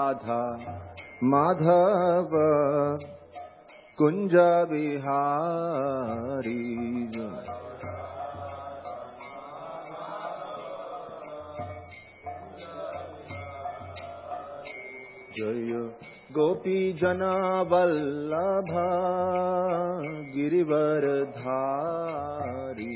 राधा माधव कुंज बिहारी जय गोपी जना वल्लभ गिरिवर धारी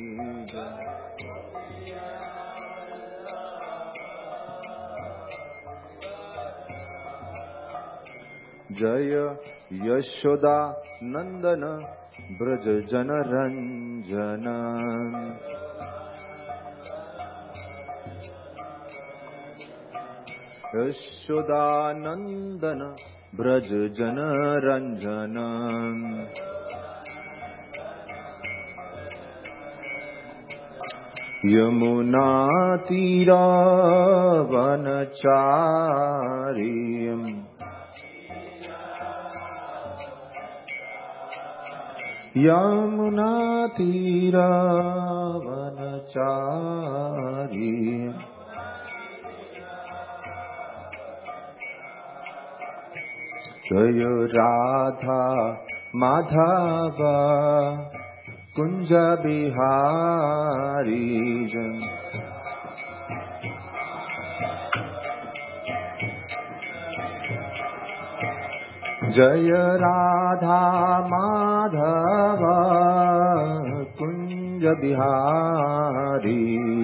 जय यशोदा नंदन ब्रज जन रंजन यशोदा नंदन ब्रज जन रंजन यमुना तीरा वनचारी यमुना तीरा वनचारी जय राधा माधव कुंज बिहारी जय राधा माधव कुंज बिहारी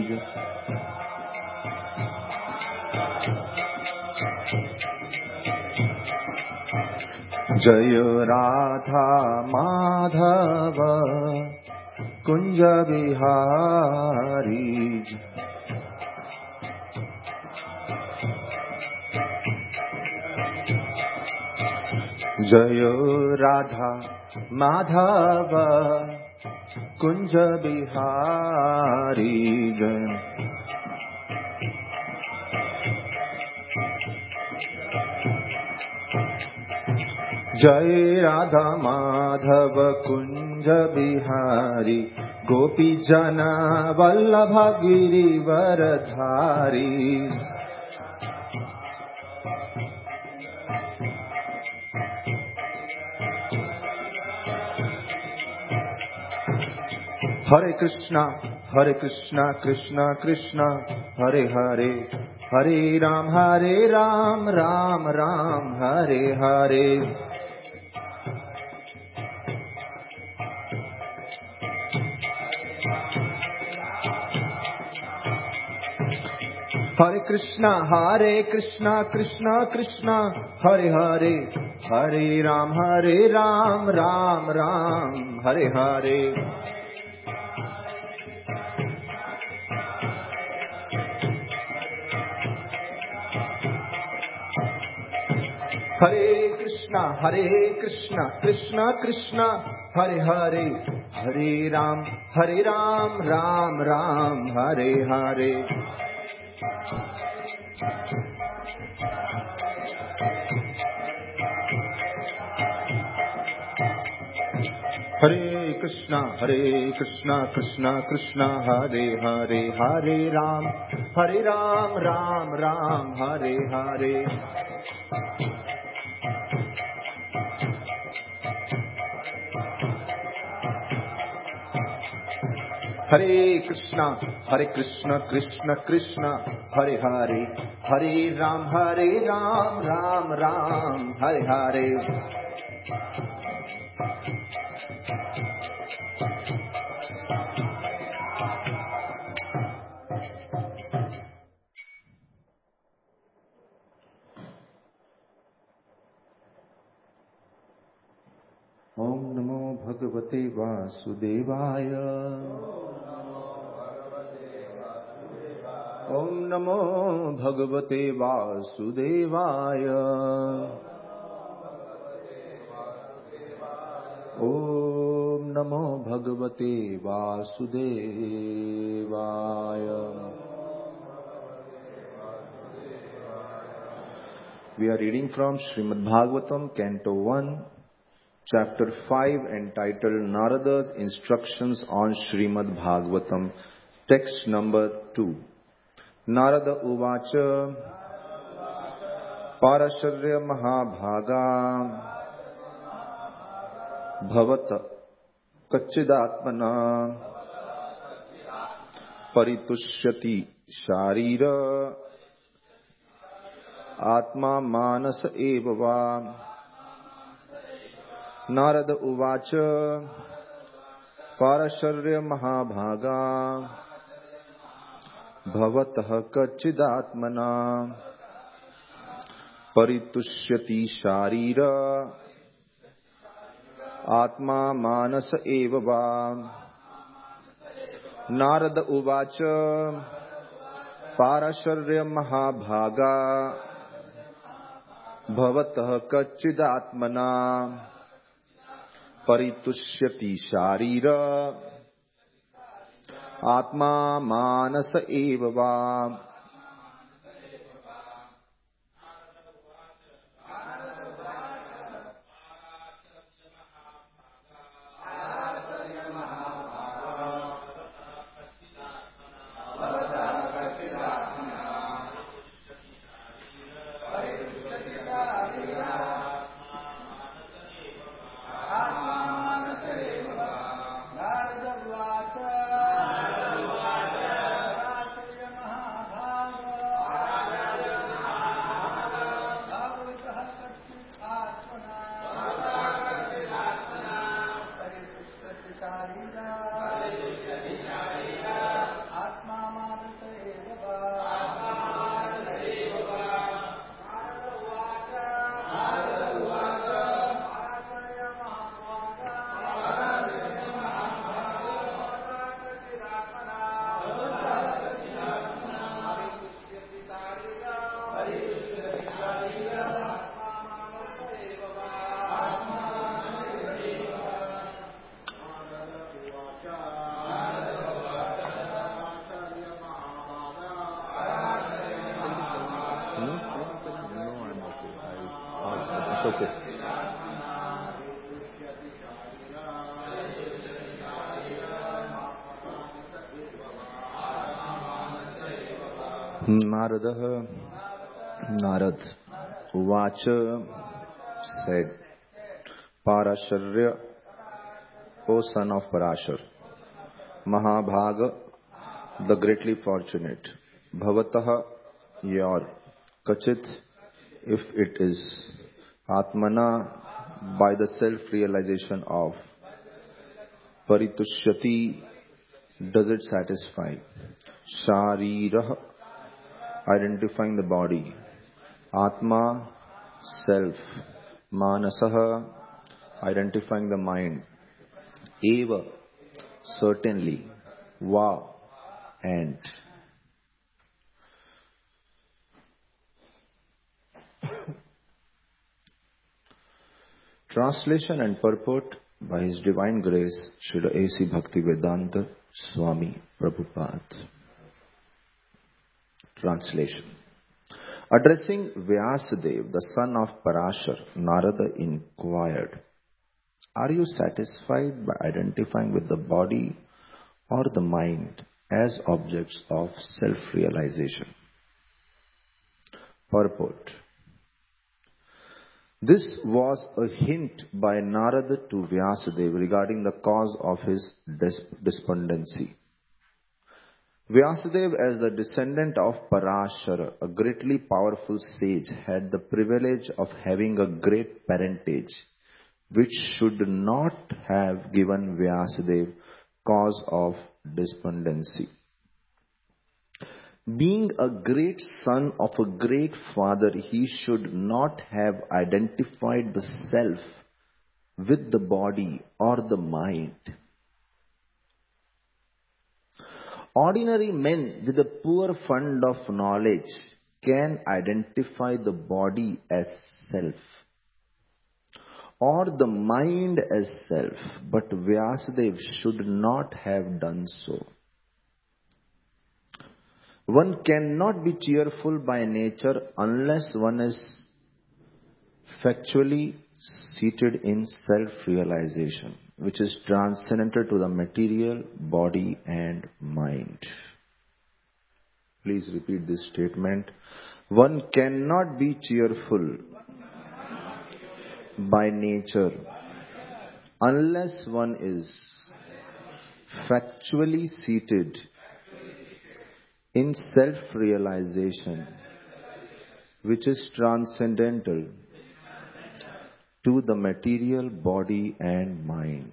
जय राधा माधव कुंज बिहारी जय राधा माधव कुंज बिहारी जय राधा माधव कुंज बिहारी गोपी जना वल्लभ गिरिवर धारी हरे कृष्णा कृष्णा कृष्णा हरे हरे हरे राम राम राम हरे हरे हरे कृष्णा कृष्णा कृष्णा हरे हरे हरे राम राम राम हरे हरे हरे कृष्णा कृष्णा कृष्णा हरे हरे हरे राम राम राम हरे हरे हरे कृष्णा कृष्णा कृष्णा हरे हरे हरे राम राम राम हरे हरे हरे कृष्णा कृष्ण कृष्ण हरे हरे हरे राम राम राम हरे हरे ओम नमो भगवते वासुदेवाय ओम नमो भगवते वासुदेवाय ओम नमो भगवते वासुदेवाय। We are reading from Srimad Bhagavatam, Canto 1, Chapter 5, entitled Narada's Instructions on Srimad Bhagavatam, text number 2. Narada Uvacha पारशर्य महाभागा भवत कच्चिदात्मना परितुष्यति शारीर आत्मा मानस एव वा। नारद उवाच पारशर्य महाभागा भवतः कच्चिदात्मना परितुष्यति शारीर आत्मा मानस एव वा। नारद उवाच पारशर्य महाभागा भवतः कच्चिदात्मना परितुष्यति शारीर आत्मा मानस एव वा। Narad Uvacha said, Parasharya, O son of Parashar, Mahabhaga, the greatly fortunate, Bhavataha, your Kachit, if it is Atmana, by the self-realization of Paritushyati, does it satisfy? Sharirah, identifying the body. Atma, self. Manasaha, identifying the mind. Eva, certainly. Va, and. Translation and purport by His Divine Grace, Srila A.C. Bhaktivedanta Swami Prabhupada. Translation. Addressing Vyasadeva, the son of Parashar, Narada inquired, are you satisfied by identifying with the body or the mind as objects of self-realization? Purport. This was a hint by Narada to Vyasadeva regarding the cause of his despondency. Vyasadeva, as the descendant of Parashara, a greatly powerful sage, had the privilege of having a great parentage, which should not have given Vyasadeva cause of despondency. Being a great son of a great father, he should not have identified the self with the body or the mind. Ordinary men with a poor fund of knowledge can identify the body as self or the mind as self, but Vyasadeva should not have done so. One cannot be cheerful by nature unless one is factually seated in self-realization, which is transcendental to the material body and mind. Please repeat this statement. One cannot be cheerful by nature unless one is factually seated in self-realization, which is transcendental to the material body and mind.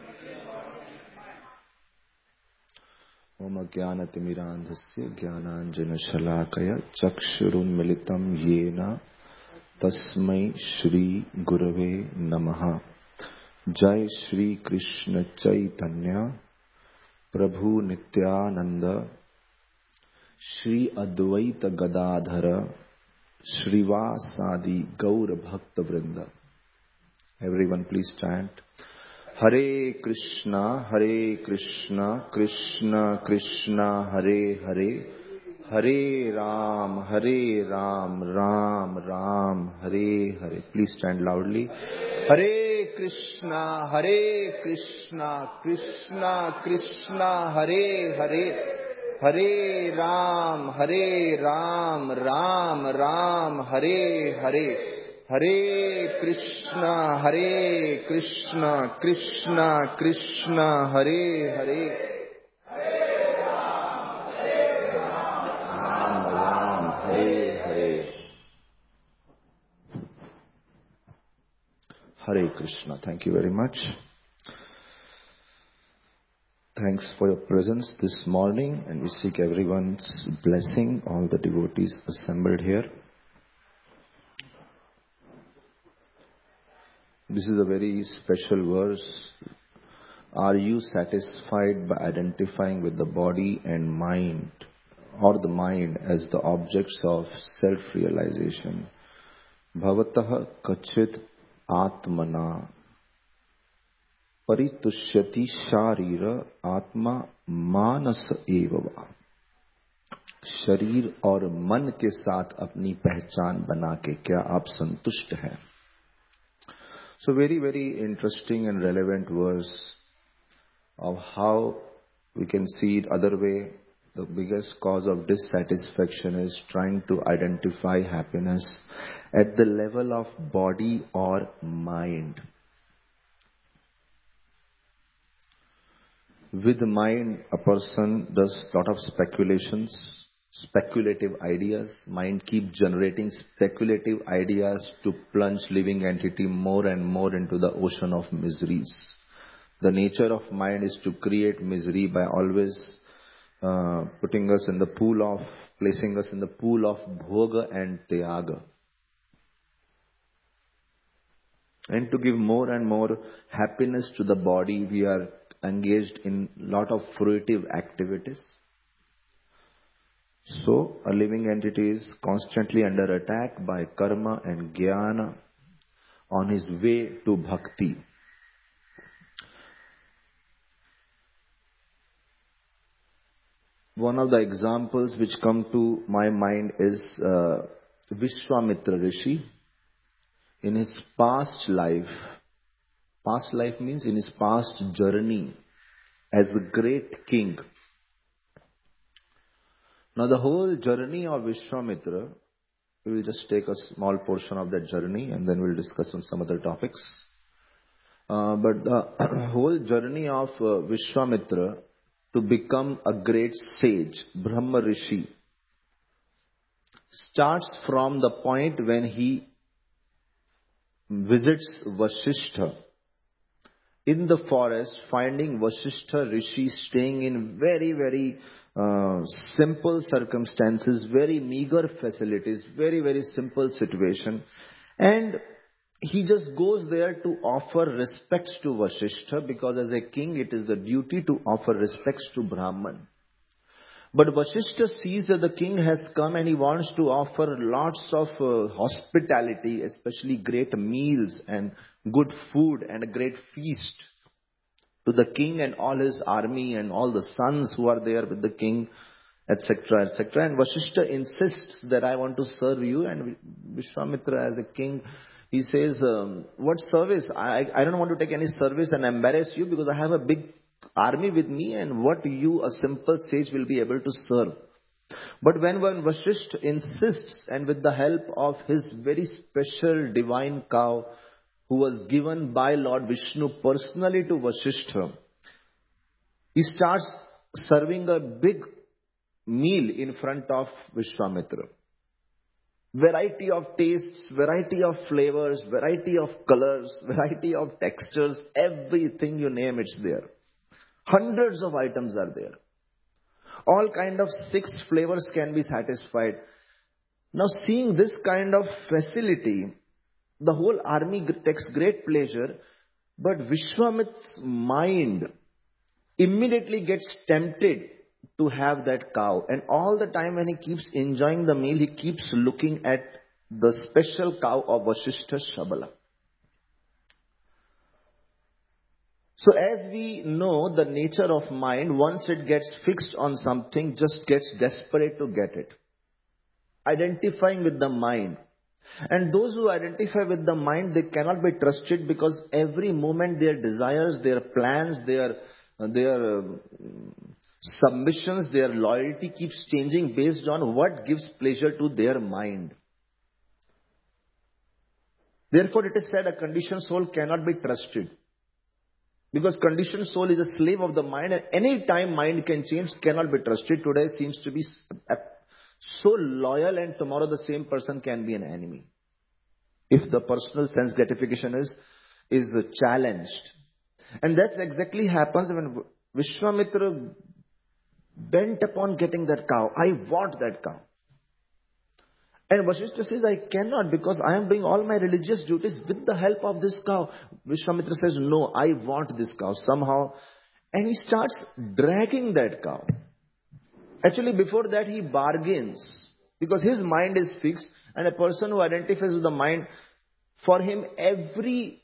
Om Ajnanatimirandhasya Jnananjanashalakaya Chakshurunmilitam Yena Tasmai Shri Gurave Namaha. Jai Shri Krishna Chaitanya Prabhu Nityananda Shri Advaita Gadadhara Shrivasadi Gaur Bhakta Vrinda. Everyone please chant. Hare Krishna, Krishna Krishna, Hare Hare, Hare Ram, Ram Ram, Hare Hare. Please chant loudly. Hare Krishna, Krishna Krishna, Hare Hare, Hare Ram, Ram Ram, Hare Hare. Hare Krishna, Krishna Krishna, Hare Hare. Ram Ram, Hare Hare. Hare Krishna. Thank you very much. Thanks for your presence this morning, and we seek everyone's blessing, all the devotees assembled here. This is a very special verse. Are you satisfied by identifying with the body and mind, or the mind as the objects of self-realization? Bhavatah kachit atmana परितुष्यति शारीर आत्मा मानस एवं. शरीर और मन के साथ अपनी पहचान बना के क्या आप संतुष्ट हैं? So very interesting and relevant verse of how we can see it other way. The biggest cause of dissatisfaction is trying to identify happiness at the level of body or mind. With mind, a person does lot of speculations, speculative ideas. Mind keeps generating speculative ideas to plunge living entity more and more into the ocean of miseries. The nature of mind is to create misery by always placing us in the pool of bhoga and tyaga. And to give more and more happiness to the body, we are engaged in lot of fruitive activities. So a living entity is constantly under attack by karma and jnana on his way to bhakti. One of the examples which come to my mind is Vishwamitra Rishi. In his past life means in his past journey as a great king. Now the whole journey of Vishwamitra, we will just take a small portion of that journey and then we'll discuss on some other topics. But the whole journey of Vishwamitra to become a great sage, Brahma Rishi, starts from the point when he visits Vasishtha in the forest, finding Vasishtha Rishi staying in very simple circumstances, very meager facilities, very simple situation. And he just goes there to offer respects to Vasishtha, because as a king it is the duty to offer respects to Brahman. But Vasishtha sees that the king has come and he wants to offer lots of hospitality, especially great meals and good food and a great feast to the king and all his army and all the sons who are there with the king, etc., etc. And Vasishtha insists that I want to serve you. And Vishwamitra, as a king, he says, what service? I don't want to take any service and embarrass you, because I have a big army with me, and what you, a simple sage, will be able to serve. But when one Vasishtha insists, and with the help of his very special divine cow, who was given by Lord Vishnu personally to Vasishtha, he starts serving a big meal in front of Vishwamitra. Variety of tastes, variety of flavors, variety of colors, variety of textures, everything you name it's there. Hundreds of items are there. All kind of 6 flavors can be satisfied. Now seeing this kind of facility, the whole army takes great pleasure, but Vishwamitra's mind immediately gets tempted to have that cow. And all the time when he keeps enjoying the meal, he keeps looking at the special cow of Vasishtha Shabala. So as we know the nature of mind, once it gets fixed on something, just gets desperate to get it. Identifying with the mind. And those who identify with the mind, they cannot be trusted, because every moment their desires, their plans, their submissions, their loyalty keeps changing based on what gives pleasure to their mind. Therefore it is said a conditioned soul cannot be trusted. Because conditioned soul is a slave of the mind, and any time mind can change, cannot be trusted. Today seems to be so loyal, and tomorrow the same person can be an enemy. If the personal sense gratification is challenged. And that's exactly happens when Vishwamitra bent upon getting that cow. I want that cow. And Vasishtha says, I cannot, because I am doing all my religious duties with the help of this cow. Vishwamitra says, no, I want this cow somehow. And he starts dragging that cow. Actually, before that, he bargains, because his mind is fixed, and a person who identifies with the mind, for him, everything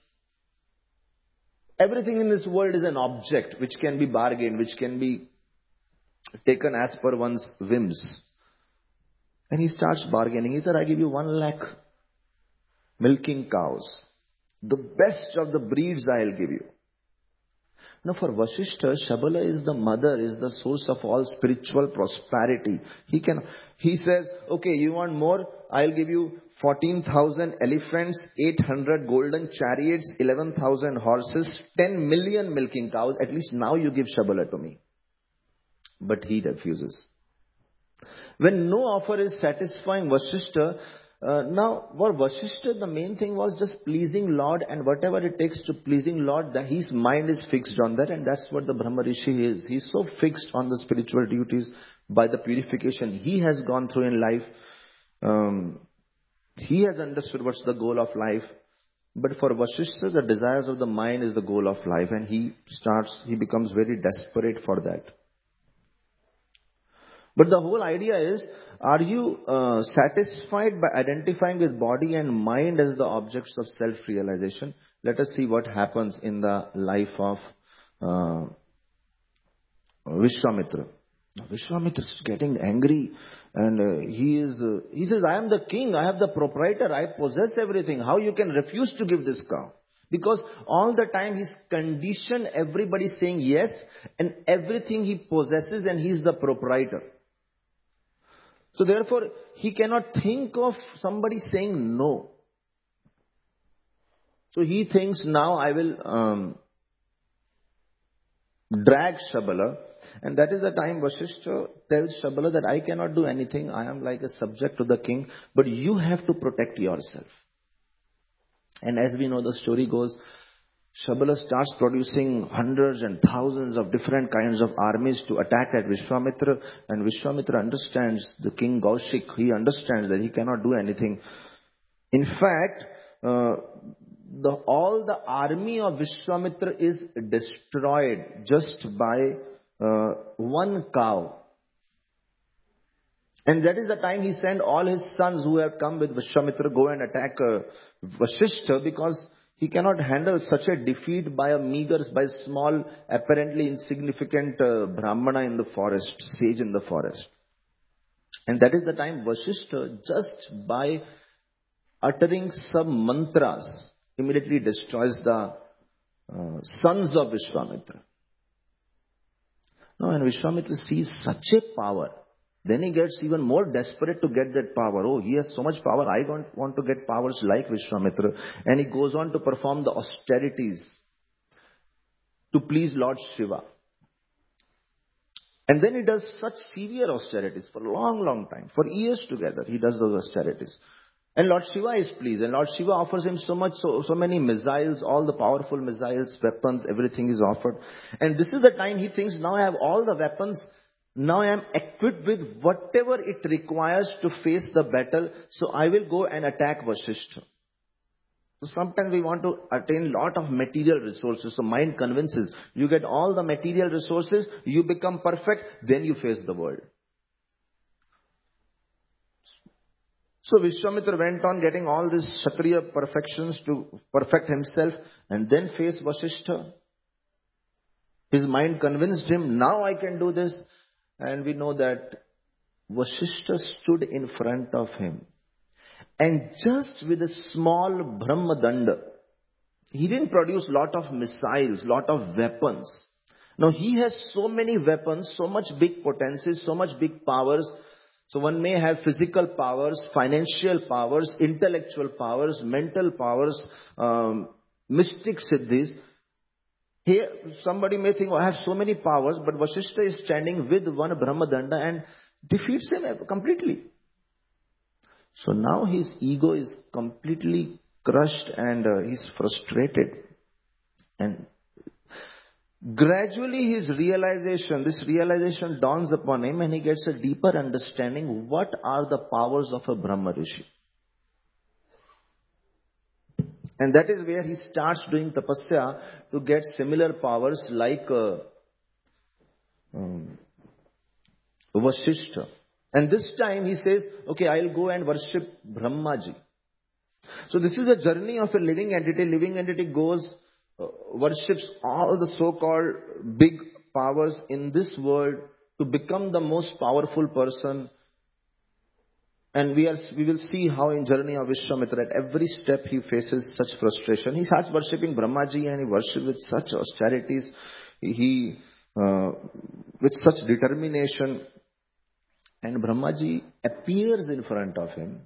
in this world is an object which can be bargained, which can be taken as per one's whims. And he starts bargaining. He said, I give you 1 lakh milking cows. The best of the breeds I'll give you. Now for Vasishtha, Shabala is the mother, is the source of all spiritual prosperity. He says, okay, you want more? I'll give you 14,000 elephants, 800 golden chariots, 11,000 horses, 10 million milking cows. At least now you give Shabala to me. But he refuses. When no offer is satisfying Vasishtha, now for Vasishtha the main thing was just pleasing Lord, and whatever it takes to pleasing Lord, that his mind is fixed on that, and that's what the Brahma Rishi is. He's so fixed on the spiritual duties by the purification he has gone through in life. He has understood what's the goal of life. But for Vasishtha, the desires of the mind is the goal of life, and he becomes very desperate for that. But the whole idea is, are you satisfied by identifying with body and mind as the objects of self-realization? Let us see what happens in the life of Vishwamitra. Vishwamitra is getting angry, and he says, I am the king, I have the proprietor, I possess everything. How you can refuse to give this cow? Because all the time he's conditioned everybody saying yes, and everything he possesses, and he's the proprietor. So therefore, he cannot think of somebody saying no. So he thinks, now I will drag Shabala. And that is the time Vasishtha tells Shabala that I cannot do anything. I am like a subject to the king. But you have to protect yourself. And as we know, the story goes, Shabala starts producing hundreds and thousands of different kinds of armies to attack at Vishwamitra. And Vishwamitra understands, the king Kaushik, he understands that he cannot do anything. In fact, all the army of Vishwamitra is destroyed just by 1 cow. And that is the time he sent all his sons who have come with Vishwamitra, go and attack Vasishtha, because he cannot handle such a defeat by a small, apparently insignificant Brahmana in the forest, sage in the forest. And that is the time Vasishtha, just by uttering some mantras, immediately destroys the sons of Vishwamitra. Now when Vishwamitra sees such a power, Then he gets even more desperate to get that power. Oh, he has so much power. I don't want to get powers like Vishwamitra. And he goes on to perform the austerities to please Lord Shiva. And then he does such severe austerities for a long, long time. For years together, he does those austerities. And Lord Shiva is pleased. And Lord Shiva offers him so many missiles, all the powerful missiles, weapons, everything is offered. And this is the time he thinks, now I have all the weapons. Now I am equipped with whatever it requires to face the battle. So I will go and attack Vasishtha. So sometimes we want to attain lot of material resources. So mind convinces. You get all the material resources, you become perfect, then you face the world. So Vishwamitra went on getting all these Kshatriya perfections to perfect himself and then face Vasishtha. His mind convinced him, now I can do this. And we know that Vasishtha stood in front of him. And just with a small Brahmadanda, he didn't produce lot of missiles, lot of weapons. Now he has so many weapons, so much big potencies, so much big powers. So one may have physical powers, financial powers, intellectual powers, mental powers, mystic siddhis. Here somebody may think, oh, I have so many powers, but Vasishtha is standing with one Brahmadanda and defeats him completely. So now his ego is completely crushed and he's frustrated. And gradually this realization dawns upon him and he gets a deeper understanding what are the powers of a Brahma Rishi. And that is where he starts doing tapasya to get similar powers like Vasishtha. And this time he says, okay, I'll go and worship Brahmaji. So this is the journey of a living entity. Living entity goes, worships all the so-called big powers in this world to become the most powerful person. And we will see how in journey of Vishwamitra, at every step he faces such frustration. He starts worshipping Brahmaji and he worships with such austerities. With such determination. And Brahmaji appears in front of him.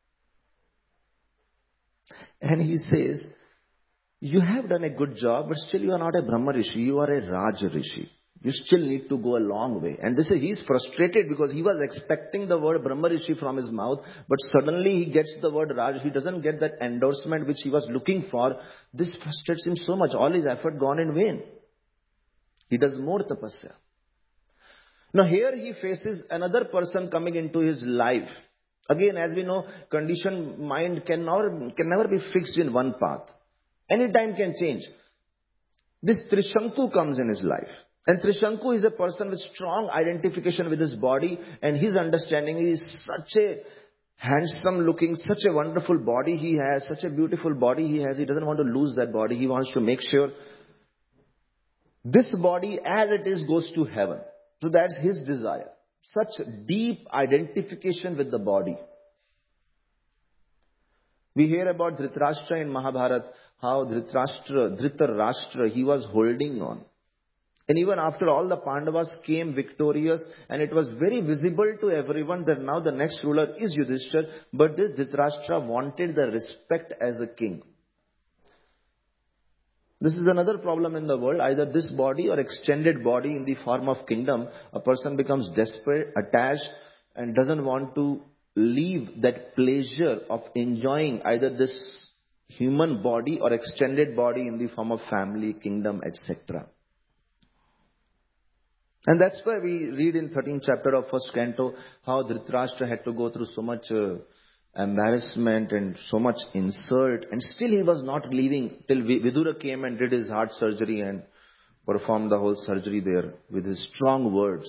And he says, you have done a good job, but still you are not a Brahma Rishi, you are a Raj Rishi. You still need to go a long way. And he's frustrated because he was expecting the word Brahma Rishi from his mouth, but suddenly he gets the word Raj. He doesn't get that endorsement which he was looking for. This frustrates him so much. All his effort gone in vain. He does more tapasya. Now here he faces another person coming into his life. Again, as we know, conditioned mind can never be fixed in one path. Anytime can change. This Trishanku comes in his life. And Trishanku is a person with strong identification with his body, and his understanding is such a handsome looking, such a wonderful body he has, such a beautiful body he has. He doesn't want to lose that body. He wants to make sure this body as it is goes to heaven. So that's his desire. Such deep identification with the body. We hear about Dhritarashtra in Mahabharata, how Dhritarashtra, he was holding on. And even after all the Pandavas came victorious, and it was very visible to everyone that now the next ruler is Yudhishthira, but this Dhritarashtra wanted the respect as a king. This is another problem in the world. Either this body or extended body in the form of kingdom, a person becomes desperate, attached, and doesn't want to leave that pleasure of enjoying either this human body or extended body in the form of family, kingdom, etc. And that's why we read in 13th chapter of first canto how Dhritarashtra had to go through so much embarrassment and so much insult, and still he was not leaving till Vidura came and did his heart surgery and performed the whole surgery there with his strong words.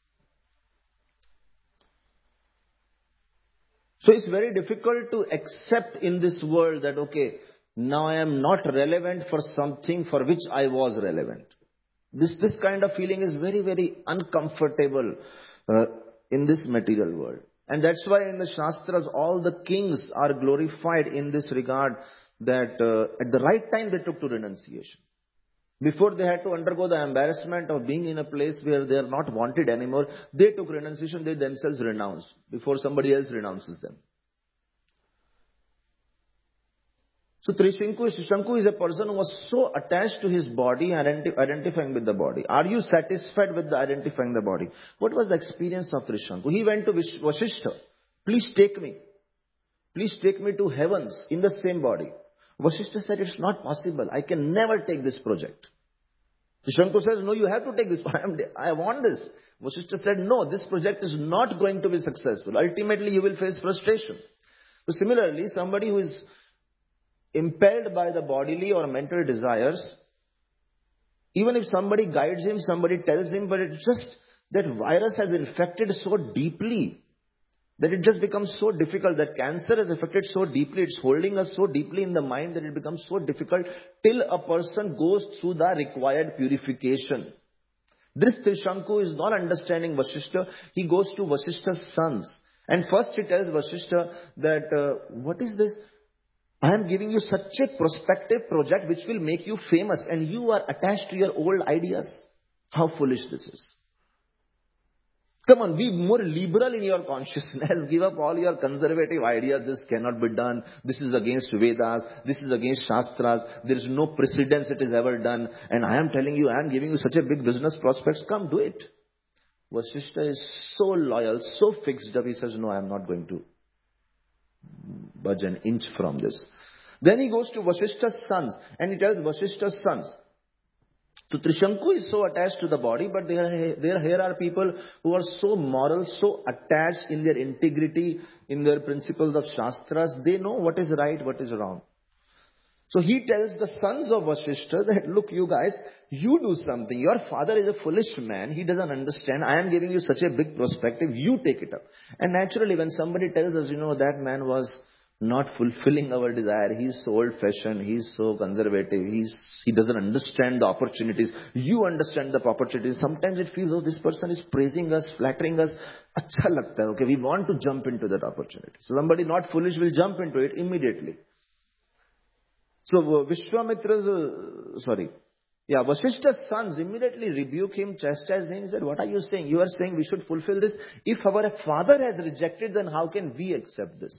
So it's very difficult to accept in this world that, okay, now I am not relevant for something for which I was relevant. This kind of feeling is very, very uncomfortable in this material world. And that's why in the Shastras, all the kings are glorified in this regard, that at the right time they took to renunciation. Before they had to undergo the embarrassment of being in a place where they are not wanted anymore, they took renunciation, they themselves renounced before somebody else renounces them. So Trishanku is a person who was so attached to his body, identifying with the body. Are you satisfied with the identifying the body? What was the experience of Trishanku? He went to Vasishtha. Please take me. Please take me to heavens in the same body. Vasishtha said, it's not possible. I can never take this project. Trishanku says, no, you have to take this. I want this. Vasishtha said, no, this project is not going to be successful. Ultimately, you will face frustration. So similarly, somebody who is impelled by the bodily or mental desires, even if somebody guides him, somebody tells him, but it's just that virus has infected so deeply that it just becomes so difficult. That cancer has affected so deeply, it's holding us so deeply in the mind that it becomes so difficult till a person goes through the required purification. This Trishanku is not understanding Vasishtha. He goes to Vasishtha's sons. And first he tells Vasishtha that, what is this? I am giving you such a prospective project which will make you famous, and you are attached to your old ideas. How foolish this is. Come on, be more liberal in your consciousness. Give up all your conservative ideas. This cannot be done. This is against Vedas. This is against Shastras. There is no precedence it is ever done. And I am telling you, I am giving you such a big business prospects. Come, do it. Vasishtha is so loyal, so fixed up. He says, no, I am not going to budge an inch from this. Then he goes to Vasishtha's sons and he tells Vasishtha's sons. So Trishanku is so attached to the body, but here are people who are so moral, so attached in their integrity, in their principles of Shastras. They know what is right, what is wrong. So he tells the sons of Vasishtha that, look, you guys, you do something. Your father is a foolish man. He doesn't understand. I am giving you such a big perspective. You take it up. And naturally, when somebody tells us, that man was not fulfilling our desire. He's so old-fashioned. He's so conservative. He doesn't understand the opportunities. You understand the opportunities. Sometimes it feels, this person is praising us, flattering us. Acha lagta hai. Okay, we want to jump into that opportunity. So somebody not foolish will jump into it immediately. So Vasishtha's sons immediately rebuke him, chastise him. He said, what are you saying? You are saying we should fulfill this. If our father has rejected, then how can we accept this?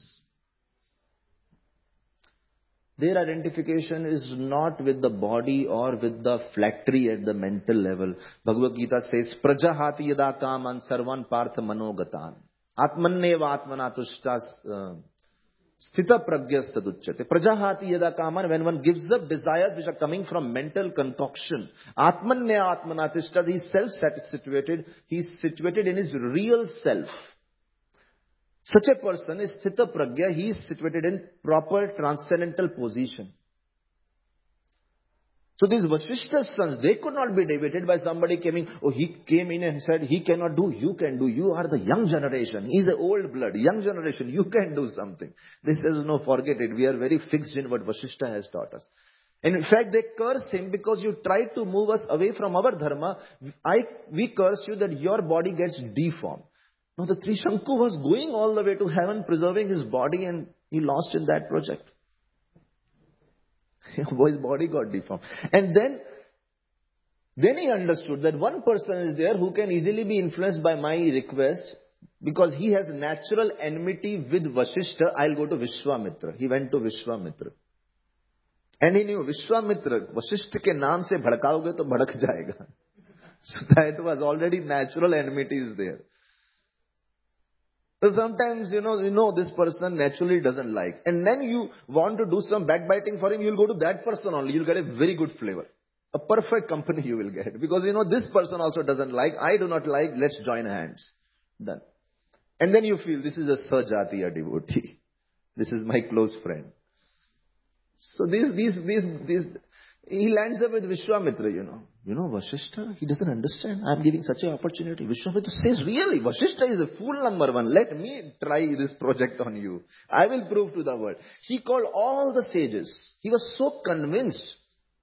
Their identification is not with the body or with the flattery at the mental level. Bhagavad Gita says, Prajahati yada kaman sarvan partha manogatan. Atmanneva atmanatushtas sthita pragyastaduchyate. Prajahati yada kaman, when one gives up desires which are coming from mental concoction. Atmanneva atmanatushtas, he is self-situated. He is situated in his real self. Such a person is sthita pragya. He is situated in proper transcendental position. So these Vasishtha's sons, they could not be debated by somebody he came in and said, he cannot do, you can do. You are the young generation. He is the old blood, young generation. You can do something. They says, no, forget it. We are very fixed in what Vasishtha has taught us. And in fact, they curse him because you tried to move us away from our dharma. We curse you that your body gets deformed. Now the Trishanku was going all the way to heaven, preserving his body, and he lost in that project. His body got deformed. And then he understood that one person is there who can easily be influenced by my request, because he has natural enmity with Vasishtha. I'll go to Vishwamitra. He went to Vishwamitra. And he knew Vishwamitra, Vasishtha ke naam se bhadkaoge to bhadak jayega. So that was already natural enmity is there. So sometimes, this person naturally doesn't like. And then you want to do some backbiting for him, you'll go to that person only. You'll get a very good flavor. A perfect company you will get. Because, this person also doesn't like. I do not like. Let's join hands. Done. And then you feel, this is a Sajatiya devotee. This is my close friend. So he lands up with Vishwamitra, Vasishtha, he doesn't understand. I'm giving such an opportunity. Vishwamitra says, really, Vasishtha is a fool number one. Let me try this project on you. I will prove to the world. He called all the sages. He was so convinced.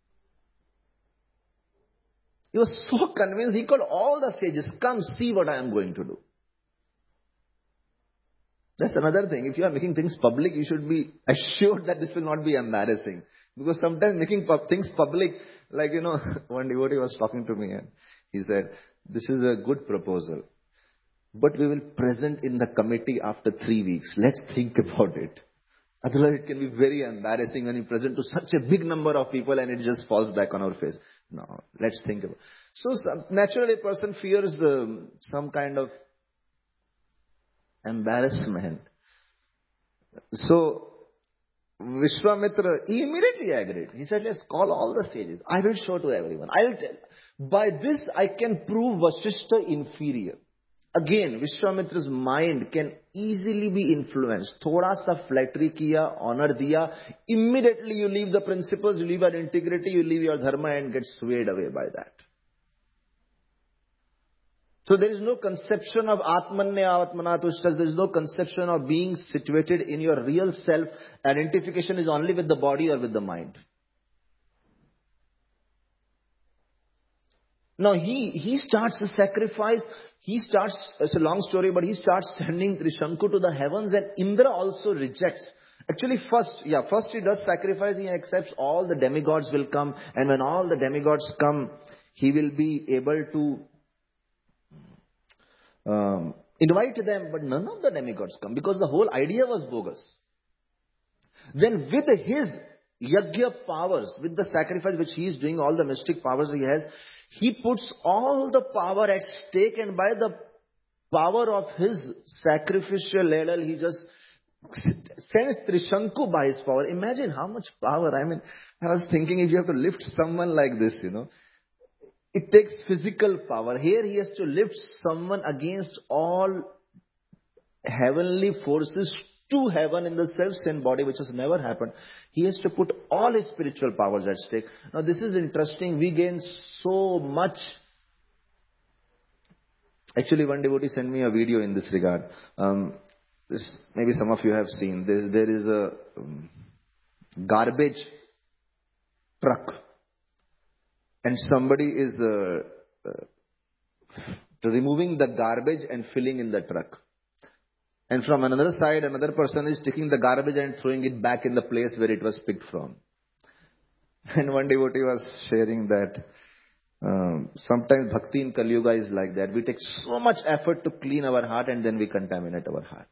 He called all the sages, come see what I am going to do. That's another thing. If you are making things public, you should be assured that this will not be embarrassing. Because sometimes making things public, Like, one devotee was talking to me and he said, this is a good proposal, but we will present in the committee after 3 weeks. Let's think about it. Otherwise, it can be very embarrassing when you present to such a big number of people and it just falls back on our face. No, let's think about it. So naturally, a person fears some kind of embarrassment. So Vishwamitra, he immediately agreed. He said, let's call all the sages. I will show to everyone. I will tell. By this, I can prove Vasishtha inferior. Again, Vishwamitra's mind can easily be influenced. Thoda sa flattery kiya, honor diya. Immediately you leave the principles, you leave your integrity, you leave your dharma and get swayed away by that. So there is no conception of Atmanya Atmanatushtas. There is no conception of being situated in your real self. Identification is only with the body or with the mind. Now he starts a sacrifice. It's a long story, but he starts sending Trishanku to the heavens, and Indra also rejects. Actually, first he does sacrifice. He accepts all the demigods will come, and when all the demigods come, he will be able to invite them, but none of the demigods come because the whole idea was bogus. Then with his yajna powers, with the sacrifice which he is doing, all the mystic powers he has, he puts all the power at stake, and by the power of his sacrificial ladle, he just sends Trishanku by his power. Imagine how much power. I was thinking, if you have to lift someone like this, it takes physical power. Here he has to lift someone against all heavenly forces to heaven in the self-same body, which has never happened. He has to put all his spiritual powers at stake. Now this is interesting. We gain so much. Actually, one devotee sent me a video in this regard. Maybe some of you have seen. There is a garbage truck. And somebody is removing the garbage and filling in the truck. And from another side, another person is taking the garbage and throwing it back in the place where it was picked from. And one devotee was sharing that sometimes bhakti in Kali Yuga is like that. We take so much effort to clean our heart and then we contaminate our heart.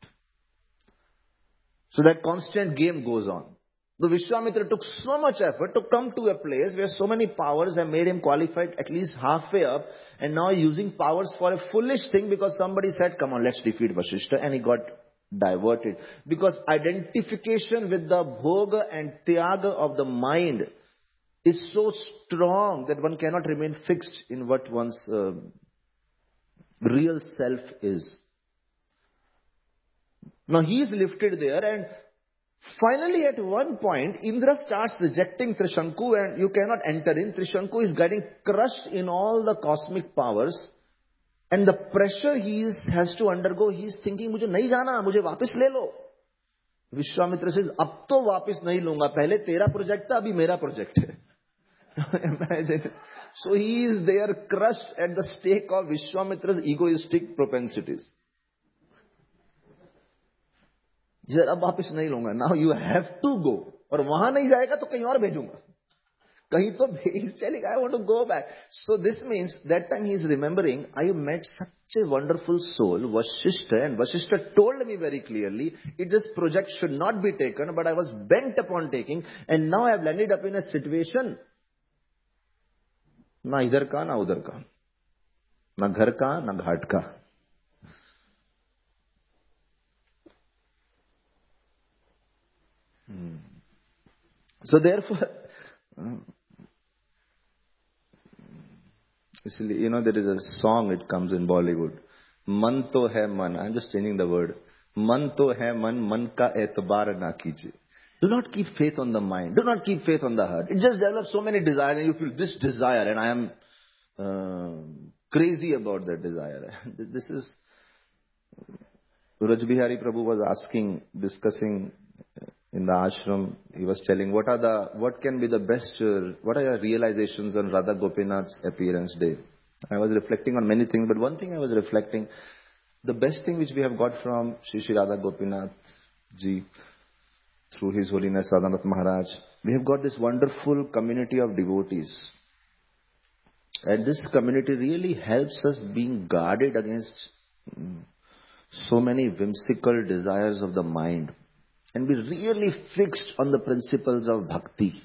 So that constant game goes on. The Vishwamitra took so much effort to come to a place where so many powers have made him qualified at least halfway up, and now using powers for a foolish thing because somebody said, come on, let's defeat Vasishtha, and he got diverted. Because identification with the bhoga and tyaga of the mind is so strong that one cannot remain fixed in what one's real self is. Now he is lifted there, and finally, at one point, Indra starts rejecting Trishanku and you cannot enter in. Trishanku is getting crushed in all the cosmic powers. And the pressure has to undergo, he is thinking, मुझे नहीं जाना, मुझे वापस ले लो. Vishwamitra says, अब तो वापस नहीं लूंगा. पहले तेरा प्रोजेक्ट था, अभी मेरा प्रोजेक्ट है. Imagine. So he is there crushed at the stake of Vishwamitra's egoistic propensities. अब वापस नहीं लूंगा. Now you have to go. और वहां नहीं जाएगा तो कहीं और भेजूंगा. कहीं तो भेज चलेगा. I want to go back. So this means that time he is remembering, I met such a wonderful soul, Vasishtha, and Vasishtha told me very clearly, this project should not be taken, but I was bent upon taking, and now I have landed up in a situation, ना इधर का ना उधर का, ना घर का ना घाट का. So therefore, there is a song, it comes in Bollywood. Man to hai man. I'm just changing the word. Man to hai man, man ka etbar na kijiye. Do not keep faith on the mind. Do not keep faith on the heart. It just develops so many desires and you feel this desire and I am crazy about that desire. This is, Raj Bihari Prabhu was discussing in the ashram. He was telling what can be the best, what are your realizations on Radha Gopinath's appearance day? I was reflecting on many things, but one thing I was reflecting, the best thing which we have got from Shri Radha Gopinath ji, through His Holiness Radhanath Maharaj, we have got this wonderful community of devotees. And this community really helps us being guarded against mm, so many whimsical desires of the mind. And be really fixed on the principles of bhakti.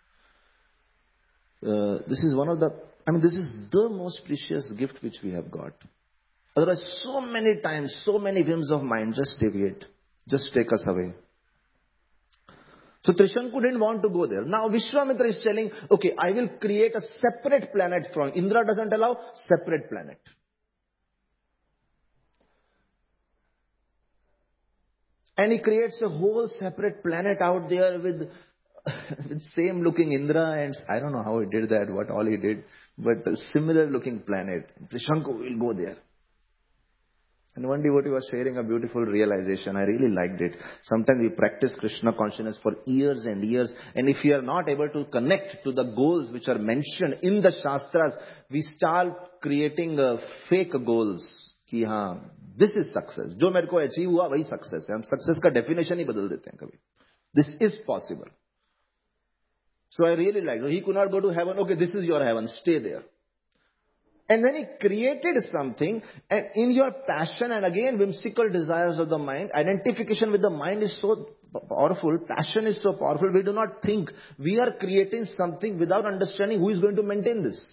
This is one of the, this is the most precious gift which we have got. Otherwise, so many times, so many whims of mind just deviate, just take us away. So Trishanku didn't want to go there. Now Vishwamitra is telling, okay, I will create a separate planet from Indra doesn't allow separate planet. And he creates a whole separate planet out there with same looking Indra, and I don't know how he did that, what all he did, but a similar looking planet. Trishanku will go there. And one devotee was sharing a beautiful realization. I really liked it. Sometimes we practice Krishna consciousness for years and years. And if we are not able to connect to the goals which are mentioned in the Shastras, we start creating fake goals. कि हाँ, this is success. जो मेरे को achieve हुआ वही success है. हम success का definition ही बदल देते हैं कभी. This is possible. So I really liked it. He could not go to heaven. Okay, this is your heaven. Stay there. And then he created something, and in your passion and again whimsical desires of the mind, identification with the mind is so powerful, passion is so powerful, we do not think. We are creating something without understanding who is going to maintain this.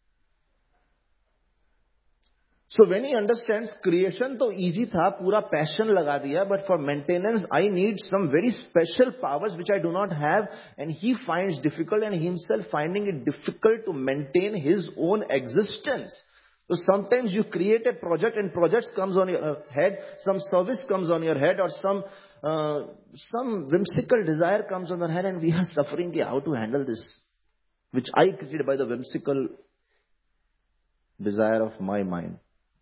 So when he understands, creation तो easy था, पूरा passion लगा दिया, but for maintenance I need some very special powers which I do not have, and he finds difficult and himself finding it difficult to maintain his own existence. So sometimes you create a project and projects comes on your head, some service comes on your head, or some whimsical desire comes on your head, and we are suffering how to handle this, which I created by the whimsical desire of my mind.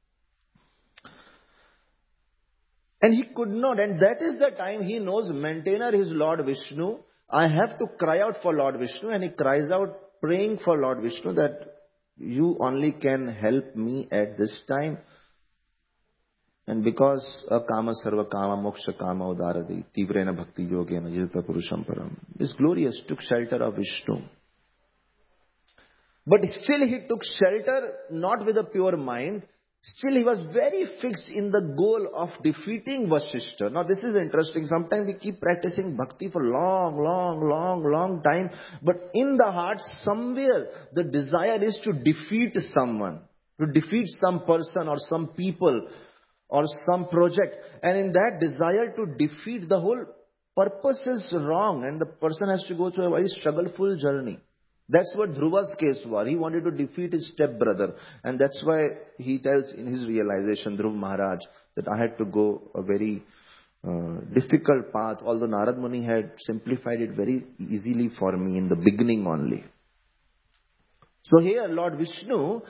And he could not, and that is the time he knows maintainer is Lord Vishnu. I have to cry out for Lord Vishnu, and he cries out praying for Lord Vishnu that you only can help me at this time. And because akama sarva kama moksha kama udaradi tivrena bhakti yogena yajata purusham param, this glorious took shelter of Vishnu. But still he took shelter not with a pure mind. Still, he was very fixed in the goal of defeating Vasishtha. Now, this is interesting. Sometimes we keep practicing bhakti for long time. But in the heart, somewhere, the desire is to defeat someone. To defeat some person or some people or some project. And in that desire to defeat, the whole purpose is wrong. And the person has to go through a very struggleful journey. That's what Dhruva's case was. He wanted to defeat his stepbrother. And that's why he tells in his realization, Dhruv Maharaj, that I had to go a very difficult path, although Narad Muni had simplified it very easily for me in the beginning only. So here Lord Vishnu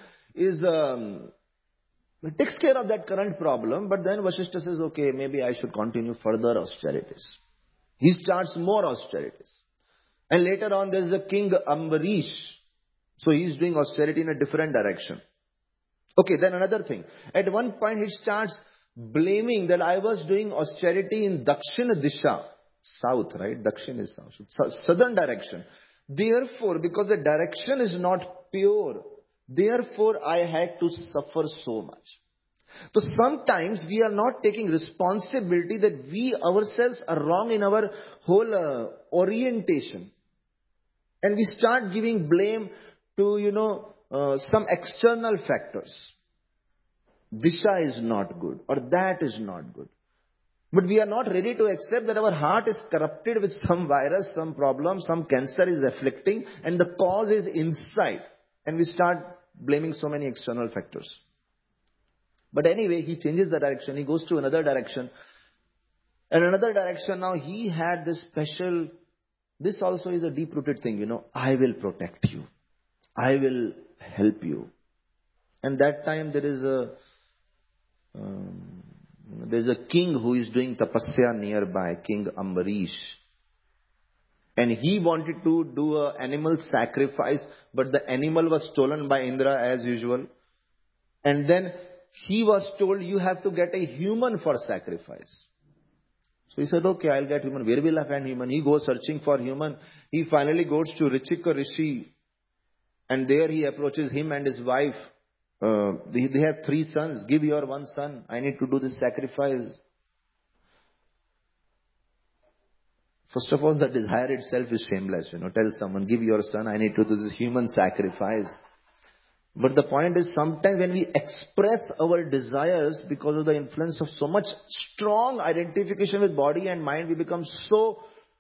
takes care of that current problem, but then Vasishtha says, okay, maybe I should continue further austerities. He starts more austerities. And later on, there's the king Ambarish. So he's doing austerity in a different direction. Okay, then another thing. At one point, he starts blaming that I was doing austerity in Dakshina Disha. South, right? Dakshin is south. Southern direction. Therefore, because the direction is not pure, therefore I had to suffer so much. So sometimes we are not taking responsibility that we ourselves are wrong in our whole orientation. And we start giving blame to, some external factors. Disha is not good or that is not good. But we are not ready to accept that our heart is corrupted with some virus, some problem, some cancer is afflicting and the cause is inside. And we start blaming so many external factors. But anyway, he changes the direction. He goes to another direction. And another direction now he had this special... This also is a deep-rooted thing, I will protect you. I will help you. And that time there's a king who is doing tapasya nearby, King Ambarish. And he wanted to do an animal sacrifice, but the animal was stolen by Indra as usual. And then he was told, you have to get a human for sacrifice. So he said, okay, I'll get human. Where will I find human? He goes searching for human. He finally goes to Richika Rishi. And there he approaches him and his wife. They have 3 sons. Give your one son. I need to do this sacrifice. First of all, the desire itself is shameless. Tell someone, give your son. I need to do this human sacrifice. But the point is, sometimes when we express our desires because of the influence of so much strong identification with body and mind, we become so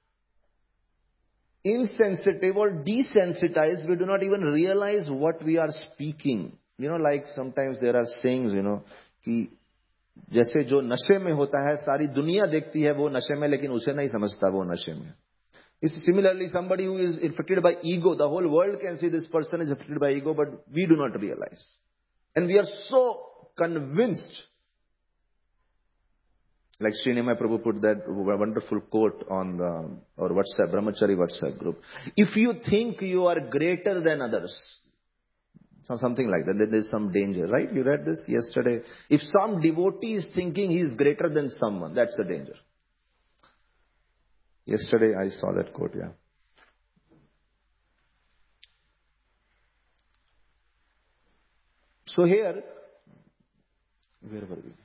insensitive or desensitized, we do not even realize what we are speaking. Like sometimes there are sayings, कि जैसे जो नशे में होता है, सारी दुनिया देखती है वो नशे में, लेकिन उसे नहीं समझता वो नशे में. Similarly, somebody who is infected by ego, the whole world can see this person is affected by ego, but we do not realize. And we are so convinced. Like Srinivas Prabhu put that wonderful quote on our WhatsApp, Brahmachari WhatsApp group. If you think you are greater than others, something like that, then there's some danger, right? You read this yesterday. If some devotee is thinking he is greater than someone, that's a danger. Yesterday I saw that quote, yeah. So here, where were we?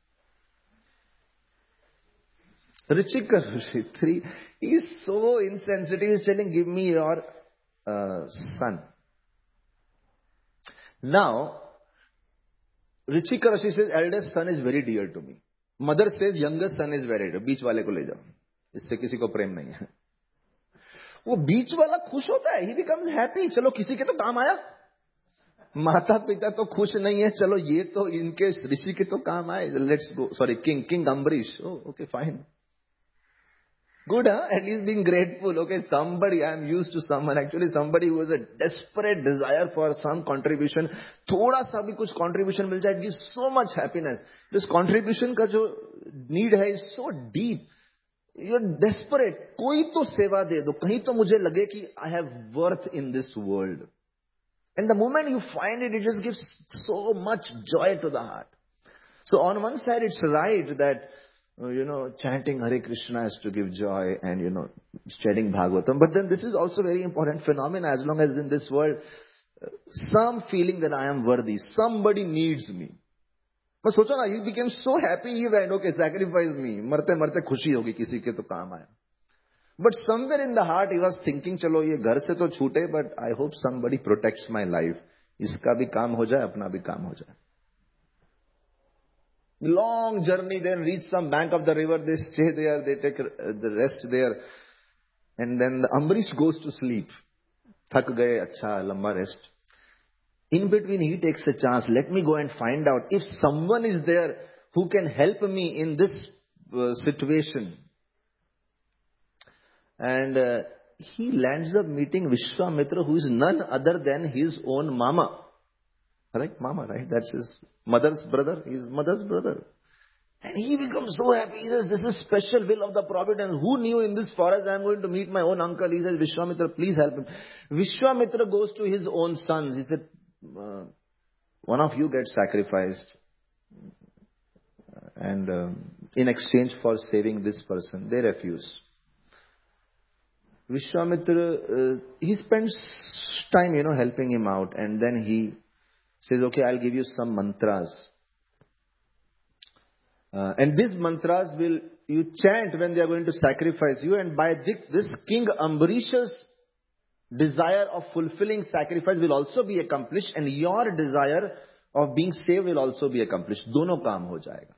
Richika Rishi, 3, he is so insensitive. He is telling, give me your son. Now, Richika Rishi says, eldest son is very dear to me. Mother says, youngest son is very dear. बीच वाले को ले जाओ. इससे किसी को प्रेम नहीं है. वो बीच वाला खुश होता है. He becomes happy. चलो किसी के तो काम आया. माता पिता तो खुश नहीं है. चलो ये तो इनके ऋषि के तो काम आए. Let's go. Sorry, King Ambarish. Oh, okay, fine. Good, huh? At least being grateful. Okay, somebody, I am used to someone. Actually, somebody who has a desperate desire for some contribution. थोड़ा सा भी कुछ contribution मिल जाए, it gives so much happiness. This contribution का जो need है is so deep. You're desperate. कोई तो सेवा दे दो. कहीं तो मुझे लगे कि I have worth in this world. And the moment you find it, it just gives so much joy to the heart. So on one side, it's right that, chanting Hare Krishna has to give joy and, studying Bhagavatam. But then this is also very important phenomenon. As long as in this world, some feeling that I am worthy. Somebody needs me. But सोचो ना, he became so happy, he went, okay, sacrifice me. मरते मरते खुशी होगी किसी के तो काम आया. But somewhere in the heart he was thinking, चलो ये घर से तो छूटे, but I hope somebody protects my life. इसका भी काम हो जाए, अपना भी काम हो जाए. Long journey, then reach some bank of the river, they stay there, they take the rest there. And then the Ambarish goes to sleep. थक गए, अच्छा, लंबा rest. In between, he takes a chance. Let me go and find out if someone is there who can help me in this situation. And he lands up meeting Vishwamitra, who is none other than his own mama. Right? Mama, right? That's his mother's brother. His mother's brother. And he becomes so happy. He says, this is special will of the providence. Who knew in this forest I am going to meet my own uncle? He says, Vishwamitra, please help him. Vishwamitra goes to his own sons. He said, one of you gets sacrificed. And in exchange for saving this person, they refuse. Vishwamitra, he spends time, helping him out. And then he says, okay, I'll give you some mantras. And these mantras will you chant when they are going to sacrifice you. And by this King Ambarish's desire of fulfilling sacrifice will also be accomplished. And your desire of being saved will also be accomplished. Dono kaam ho jayega.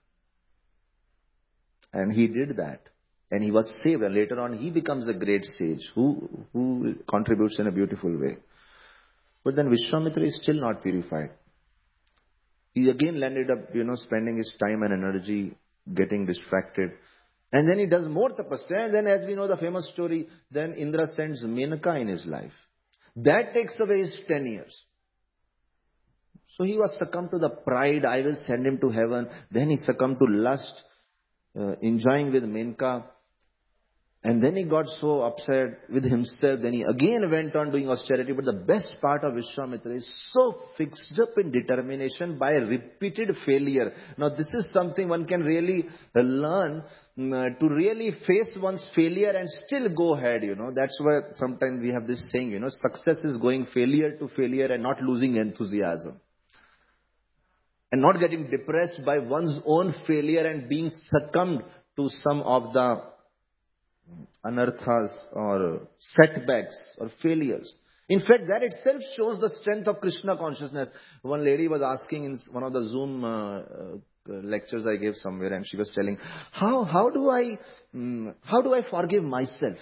And he did that. And he was saved. And later on, he becomes a great sage who contributes in a beautiful way. But then Vishwamitra is still not purified. He again landed up, spending his time and energy getting distracted. And then he does more tapasya. And then as we know the famous story, then Indra sends Menaka in his life. That takes away his 10 years. So he was succumbed to the pride, I will send him to heaven. Then he succumbed to lust, enjoying with Menaka. And then he got so upset with himself. Then he again went on doing austerity. But the best part of Vishwamitra is so fixed up in determination by repeated failure. Now this is something one can really learn to really face one's failure and still go ahead. That's why sometimes we have this saying, success is going failure to failure and not losing enthusiasm. And not getting depressed by one's own failure and being succumbed to some of the anarthas or setbacks or failures. In fact, that itself shows the strength of Krishna consciousness. One lady was asking in one of the Zoom lectures I gave somewhere, and she was telling, how do I forgive myself?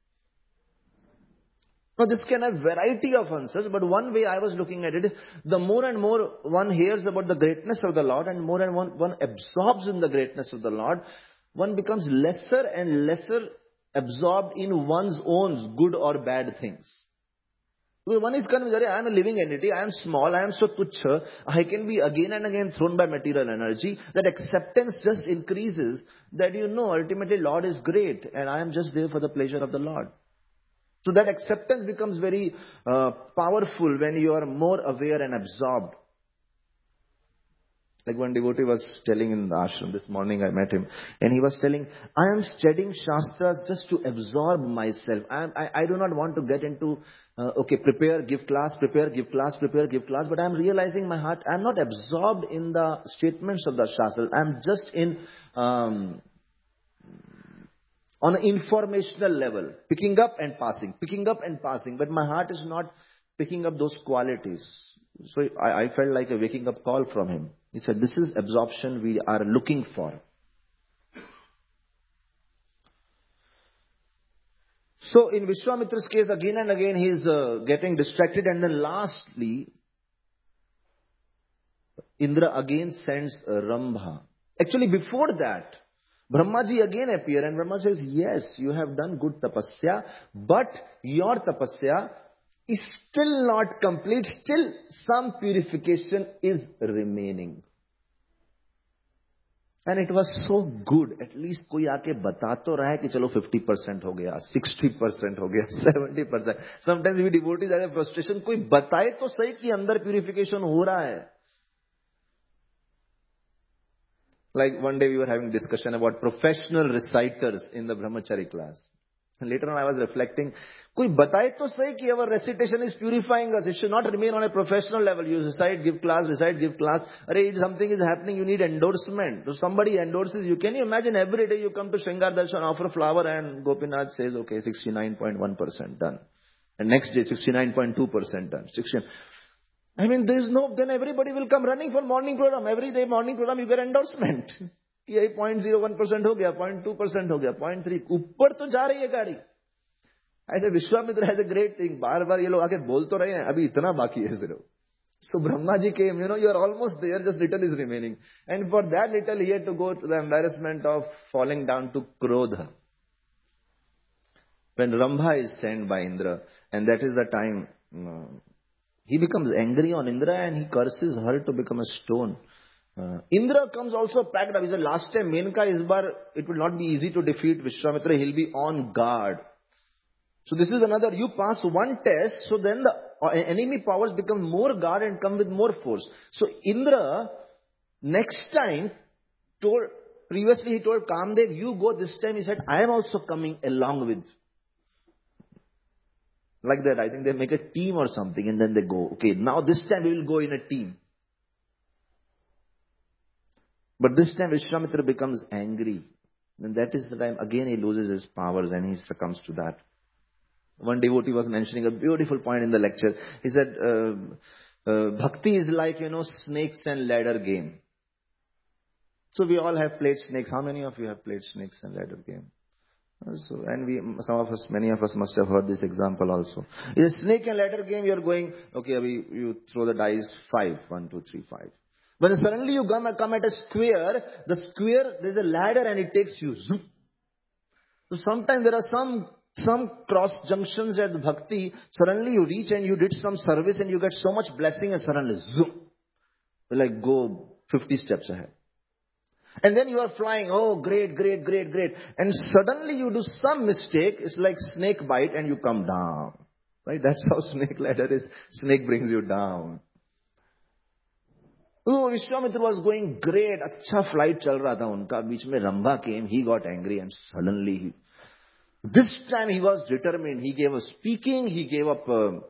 Now this can have variety of answers, but one way I was looking at it, the more and more one hears about the greatness of the Lord and more and more one absorbs in the greatness of the Lord, one becomes lesser and lesser absorbed in one's own good or bad things. Because one is convinced, I am a living entity, I am small, I am so tuchha, I can be again and again thrown by material energy. That acceptance just increases, that ultimately Lord is great and I am just there for the pleasure of the Lord. So that acceptance becomes very powerful when you are more aware and absorbed. Like one devotee was telling in the ashram this morning, I met him, and he was telling, I am studying Shastras just to absorb myself. I do not want to get into, prepare, give class, prepare, give class, prepare, give class, but I am realizing my heart, I am not absorbed in the statements of the Shastras. I am just in, on an informational level, picking up and passing, but my heart is not picking up those qualities. So I felt like a waking up call from him. He said, this is absorption we are looking for. So in Vishwamitra's case, again and again, he is getting distracted. And then lastly, Indra again sends Rambha. Actually, before that, Brahmaji again appear and Brahma says, yes, you have done good tapasya, but your tapasya is still not complete. Still some purification is remaining. And it was so good. At least कोई आके बता तो रहा है कि चलो 50% हो गया, 60% हो गया, 70%. Sometimes we devotees have a frustration. कोई बताए तो सही कि अंदर purification हो रहा है. Like one day we were having discussion about professional reciters in the Brahmachari class. And later on I was reflecting, कोई बताए तो सही कि our recitation is purifying us. It should not remain on a professional level. You recite, give class, recite, give class. If something is happening, you need endorsement. So somebody endorses you. Can you imagine every day you come to Shringar Darshan, offer flower and Gopinath says, okay, 69.1% done. And next day, 69.2% done. Then everybody will come running for morning program. Every day morning program you get endorsement. ये 0.01% हो गया, 0.2% हो गया, 0.3, ऊपर तो जा रही है गाड़ी. ऐसे Vishwamitra has a great thing. बार बार ये लोग आके बोल तो रहे हैं, अभी इतना बाकी है सिर्फ. So Brahma ji came, you are almost there, just little is remaining. And for that little he had to go to the embarrassment of falling down to Krodha. When Rambha is sent by Indra, and that is the time he becomes angry on Indra and he curses her to become a stone. Indra comes also packed up. He said, last time Menka Isbar, it will not be easy to defeat Vishwamitra. He'll be on guard. So this is another, you pass one test, so then the enemy powers become more guard and come with more force. So Indra, next time, previously he told Kamdev, you go, this time he said, I am also coming along with. Like that, I think they make a team or something and then they go, okay, now this time we will go in a team. But this time Vishwamitra becomes angry. And that is the time again he loses his powers and he succumbs to that. One devotee was mentioning a beautiful point in the lecture. He said, Bhakti is like, snakes and ladder game. So we all have played snakes. How many of you have played snakes and ladder game? So, and many of us must have heard this example also. In a snake and ladder game, you are going, okay, you throw the dice 5, 1, 2, 3, 5. When suddenly you come at a square, the square, there is a ladder and it takes you. Zoom. So sometimes there are some cross junctions at Bhakti. Suddenly you reach and you did some service and you get so much blessing and suddenly zoom. Like go 50 steps ahead. And then you are flying, oh, great, great, great, great. And suddenly you do some mistake, it's like snake bite and you come down. Right? That's how snake ladder is. Snake brings you down. Oh, Vishwamitra was going great. अच्छा flight चल रहा था उनका. बीच में Rambha came. He got angry and suddenly, this time he was determined. He gave up speaking. He gave up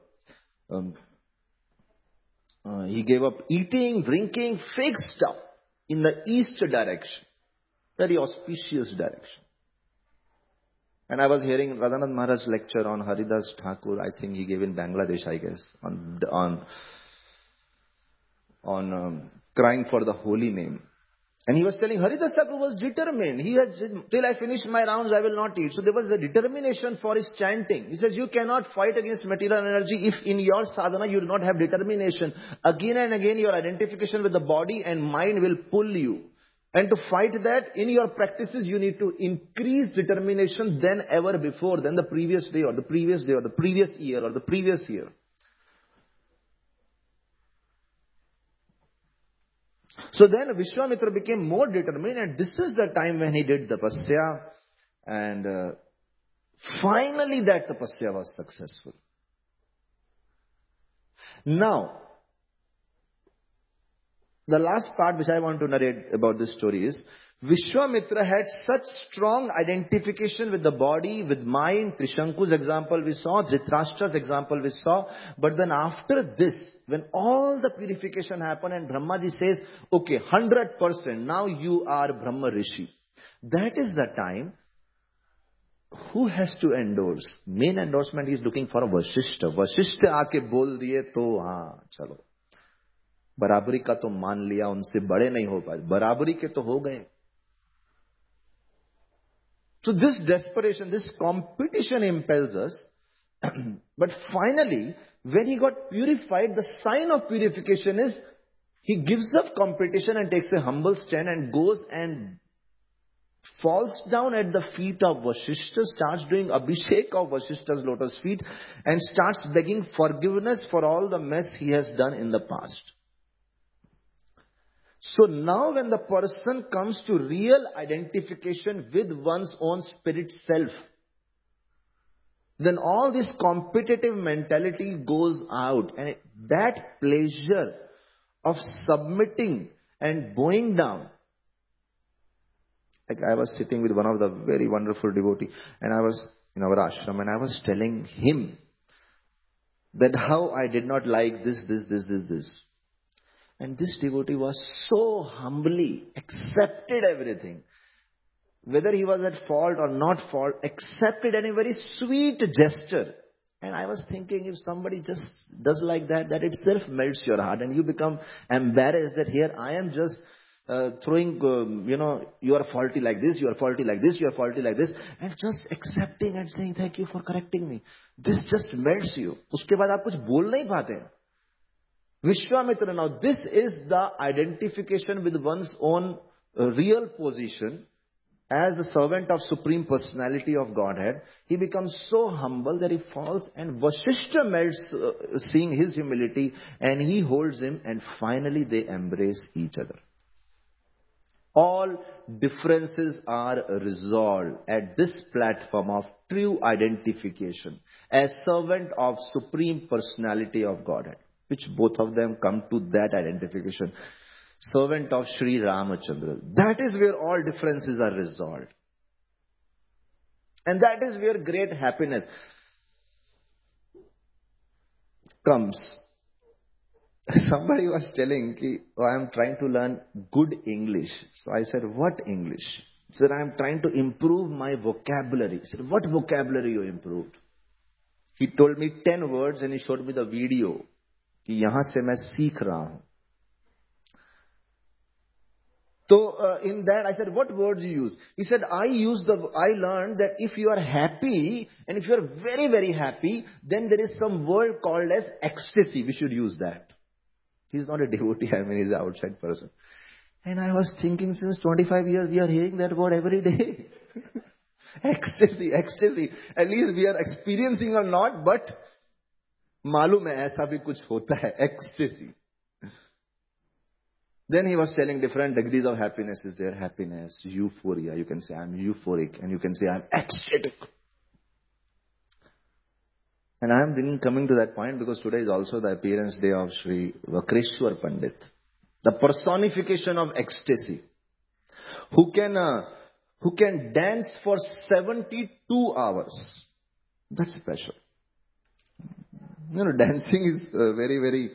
eating, drinking, fake stuff in the east direction. Very auspicious direction. And I was hearing Radhanath Maharaj's lecture on Haridas Thakur. I think he gave in Bangladesh, I guess, on crying for the holy name. And he was telling Haridas Thakur was determined. He had said, till I finish my rounds, I will not eat. So there was a determination for his chanting. He says, you cannot fight against material energy if in your sadhana you do not have determination. Again and again your identification with the body and mind will pull you. And to fight that, in your practices, you need to increase determination than ever before, than the previous day or the previous day or the previous year or the previous year. So then Vishwamitra became more determined, and this is the time when he did tapasya, and finally that tapasya was successful. Now, the last part which I want to narrate about this story is, Vishwamitra had such strong identification with the body, with mind. Trishanku's example we saw, Dhritarashtra's example we saw. But then after this, when all the purification happened and Brahmaji says, okay, 100%, now you are Brahma Rishi. That is the time, who has to endorse? Main endorsement is looking for a Vashishta. Vashishta aake bol diye to, haan, chalo. बराबरी का तो मान लिया, उनसे बड़े नहीं हो पाए, बराबरी के तो हो गए. So this desperation, this competition impels us. But finally, when he got purified, the sign of purification is he gives up competition and takes a humble stand and goes and falls down at the feet of Vashishta, starts doing Abhishek of Vashishta's lotus feet, and starts begging forgiveness for all the mess he has done in the past. So now when the person comes to real identification with one's own spirit self, then all this competitive mentality goes out, and that pleasure of submitting and bowing down. Like I was sitting with one of the very wonderful devotee, and I was in our ashram, and I was telling him that how I did not like this. And this devotee was so humbly accepted everything. Whether he was at fault or not fault, accepted in a very sweet gesture. And I was thinking, if somebody just does like that, that itself melts your heart and you become embarrassed that here I am just throwing, you are faulty like this, you are faulty like this, you are faulty like this, and just accepting and saying, thank you for correcting me. This just melts you. Uske baad aap kuch bol nahi paate. Vishwamitra, now this is the identification with one's own real position as the servant of Supreme Personality of Godhead. He becomes so humble that he falls, and Vashishta melts seeing his humility, and he holds him, and finally they embrace each other. All differences are resolved at this platform of true identification as servant of Supreme Personality of Godhead, which both of them come to that identification. Servant of Sri Ramachandra. That is where all differences are resolved. And that is where great happiness comes. Somebody was telling, I am trying to learn good English. So I said, what English? He said, I am trying to improve my vocabulary. I said, what vocabulary you improved? He told me 10 words and he showed me the video. कि यहां से मैं सीख रहा हूं. So in that I said, what words you use? He said, I learned that if you are happy and if you are very, very happy, then there is some word called as ecstasy. We should use that. He's not a devotee, I mean he's an outside person. And I was thinking, since 25 years we are hearing that word every day. Ecstasy. At least we are experiencing or not, but मालूम है ऐसा भी कुछ होता है, ecstasy. Then he was telling different degrees of happiness is there. Happiness, euphoria. You can say, I'm euphoric. And you can say, I'm ecstatic. And I am coming to that point because today is also the appearance day of Sri Vakreshwar Pandit. The personification of ecstasy. Who can dance for 72 hours. That's special. Dancing is very, very,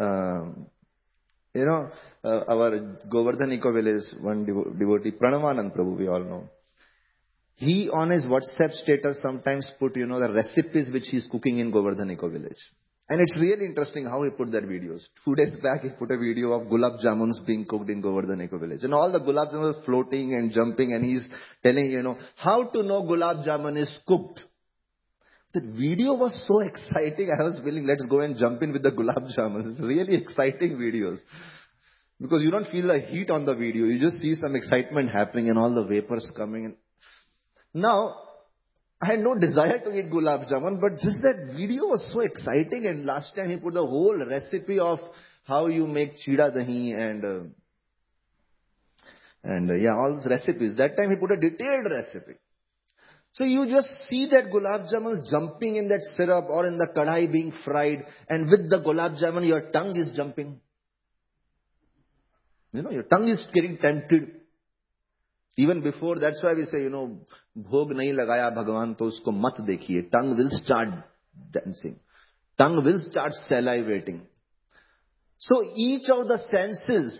our Govardhan Eco Village, one devotee, Pranavanand Prabhu, we all know. He on his WhatsApp status sometimes put, the recipes which he's cooking in Govardhan Eco Village. And it's really interesting how he put that videos. 2 days back, he put a video of gulab jamuns being cooked in Govardhan Eco Village. And all the gulab jamuns are floating and jumping, and he's telling, how to know gulab jamun is cooked. That video was so exciting. I was feeling, let's go and jump in with the gulab jamuns. It's really exciting videos. Because you don't feel the heat on the video. You just see some excitement happening and all the vapors coming in. Now, I had no desire to eat gulab jamun, but just that video was so exciting. And last time he put the whole recipe of how you make chida dahi and all those recipes. That time he put a detailed recipe. So you just see that gulab jamun jumping in that syrup or in the kadhai being fried, and with the gulab jamun your tongue is jumping. Your tongue is getting tempted. Even before, that's why we say, bhog nahi lagaya bhagwan to usko mat dekhiye. Tongue will start dancing. Tongue will start salivating. So each of the senses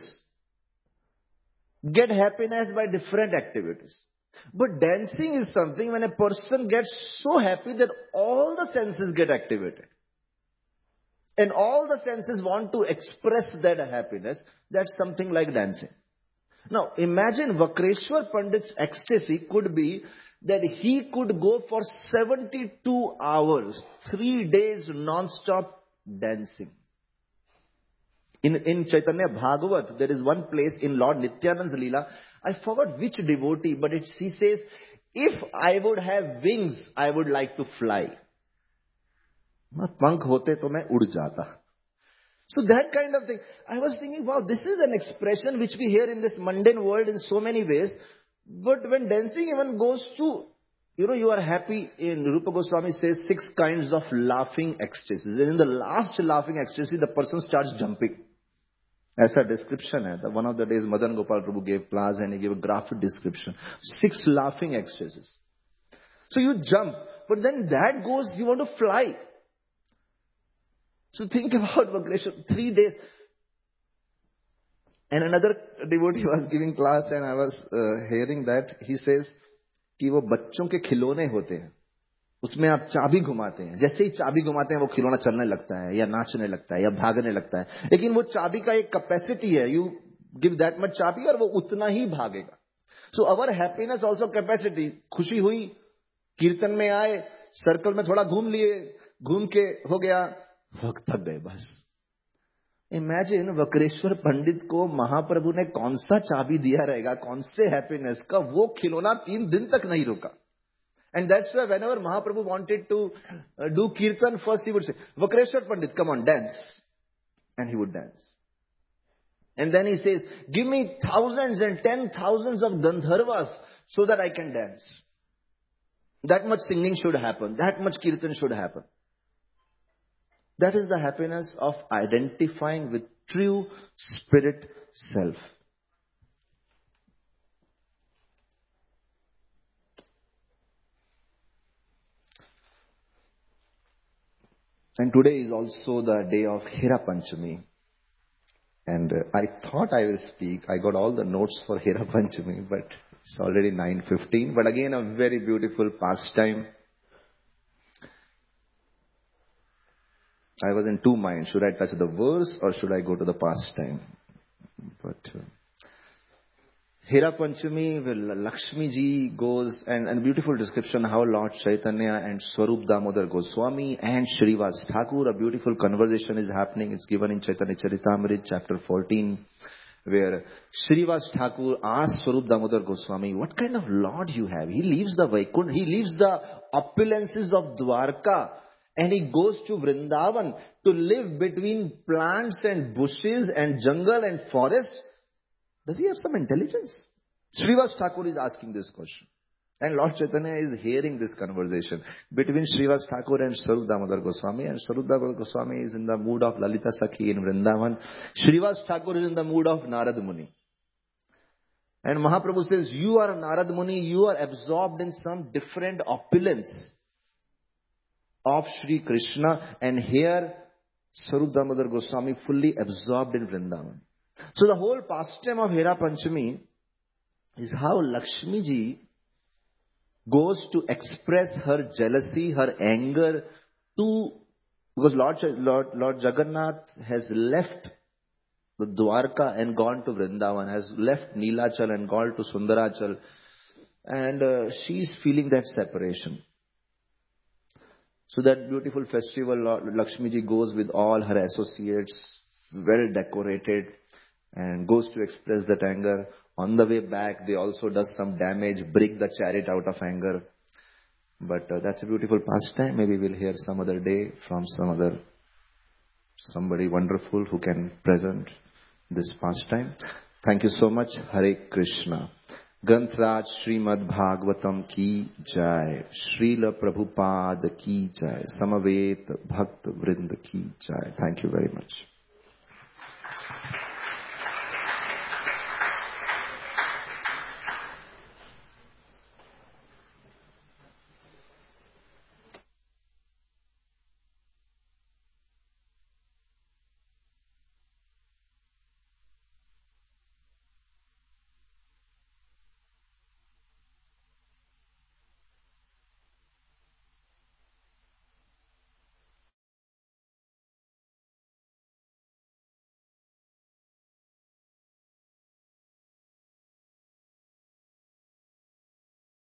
get happiness by different activities. But dancing is something when a person gets so happy that all the senses get activated. And all the senses want to express that happiness. That's something like dancing. Now, imagine Vakreshwar Pandit's ecstasy could be that he could go for 72 hours, 3 days non-stop dancing. In Chaitanya Bhagavat, there is one place in Lord Nityananda's Leela, I forgot which devotee, but he says, if I would have wings, I would like to fly. Pankh hote to main ud jata. So that kind of thing. I was thinking, wow, this is an expression which we hear in this mundane world in so many ways. But when dancing even goes to, you are happy, in Rupa Goswami says 6 kinds of laughing ecstasies. And in the last laughing ecstasy, the person starts jumping. As a description, one of the days Madan Gopal Prabhu gave class and he gave a graphic description. 6 laughing ecstasies. So you jump, but then that goes, you want to fly. So think about Vakreshwar, 3 days. And another devotee was giving class and I was hearing that. He says, कि वो बच्चों के खिलौने होते हैं. उसमें आप चाबी घुमाते हैं. जैसे ही चाबी घुमाते हैं वो खिलौना चलने लगता है या नाचने लगता है या भागने लगता है. लेकिन वो चाबी का एक कैपेसिटी है. You give that much चाबी और वो उतना ही भागेगा. So our happiness also capacity. खुशी हुई, कीर्तन में आए, सर्कल में थोड़ा घूम लिए, घूम के हो गया, वक्त थक गए बस. इमेजिन वक्रेश्वर पंडित को महाप्रभु ने कौन सा चाबी दिया रहेगा, कौन से हैप्पीनेस का, वो खिलौना 3 दिन तक नहीं रुका. And that's why whenever Mahaprabhu wanted to do kirtan, first he would say, Vakreshwar Pandit, come on, dance. And he would dance. And then he says, give me thousands and 10,000s of Gandharvas so that I can dance. That much singing should happen. That much kirtan should happen. That is the happiness of identifying with true spirit self. And today is also the day of Hera Panchami. And I thought I will speak. I got all the notes for Hera Panchami, but it's already 9:15. But again, a very beautiful pastime. I was in 2 minds. Should I touch the verse or should I go to the pastime? But Hera Panchami, where Lakshmi ji goes, and beautiful description how Lord Chaitanya and Swarup Damodar Goswami and Shrivas Thakur, a beautiful conversation is happening. It's given in Chaitanya Charitamrita, chapter 14, where Shrivas Thakur asks Swarup Damodar Goswami, what kind of Lord you have? He leaves the Vaikuntha, he leaves the opulences of Dwarka, and he goes to Vrindavan to live between plants and bushes and jungle and forest. Does he have some intelligence? Srivas Thakur is asking this question. And Lord Chaitanya is hearing this conversation between Srivas Thakur and Swarup Damodar Goswami. And Swarup Damodar Goswami is in the mood of Lalita Sakhi in Vrindavan. Srivas Thakur is in the mood of Narad Muni. And Mahaprabhu says, you are Narad Muni, you are absorbed in some different opulence of Sri Krishna. And here, Swarup Damodar Goswami fully absorbed in Vrindavan. So the whole pastime of Hera Panchami is how Lakshmi ji goes to express her jealousy, her anger to, because Lord Jagannath has left the Dwarka and gone to Vrindavan, has left Neelachal and gone to Sundarachal, and she's feeling that separation. So that beautiful festival, Lakshmi ji goes with all her associates, well decorated, and goes to express that anger. On the way back, they also does some damage, break the chariot out of anger. But that's a beautiful pastime. Maybe we'll hear some other day from somebody wonderful who can present this pastime. Thank you so much. Hare Krishna. Grantraj Srimad Bhagavatam ki jai. Srila Prabhupada ki jai. Samavet Bhakt Vrind ki jai. Thank you very much.